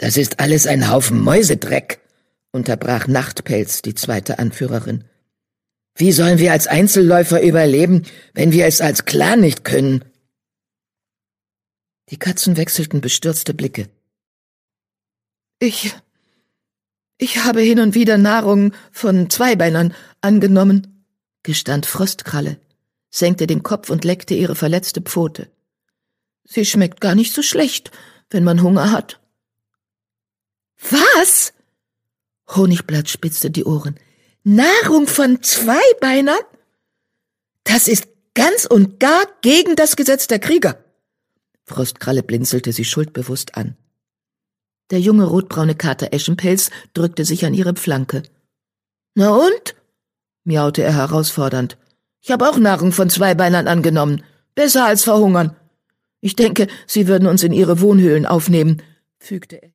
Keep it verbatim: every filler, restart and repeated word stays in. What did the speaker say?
Das ist alles ein Haufen Mäusedreck, unterbrach Nachtpelz, die zweite Anführerin. Wie sollen wir als Einzelläufer überleben, wenn wir es als Clan nicht können? Die Katzen wechselten bestürzte Blicke. Ich... Ich habe hin und wieder Nahrung von Zweibeinern angenommen, gestand Frostkralle, senkte den Kopf und leckte ihre verletzte Pfote. Sie schmeckt gar nicht so schlecht, wenn man Hunger hat. Was? Honigblatt spitzte die Ohren. Nahrung von Zweibeinern? Das ist ganz und gar gegen das Gesetz der Krieger. Frostkralle blinzelte sie schuldbewusst an. Der junge rotbraune Kater Eschenpelz drückte sich an ihre Flanke. »Na und?« miaute er herausfordernd. »Ich habe auch Nahrung von Zweibeinern angenommen. Besser als verhungern. Ich denke, sie würden uns in ihre Wohnhöhlen aufnehmen«, fügte er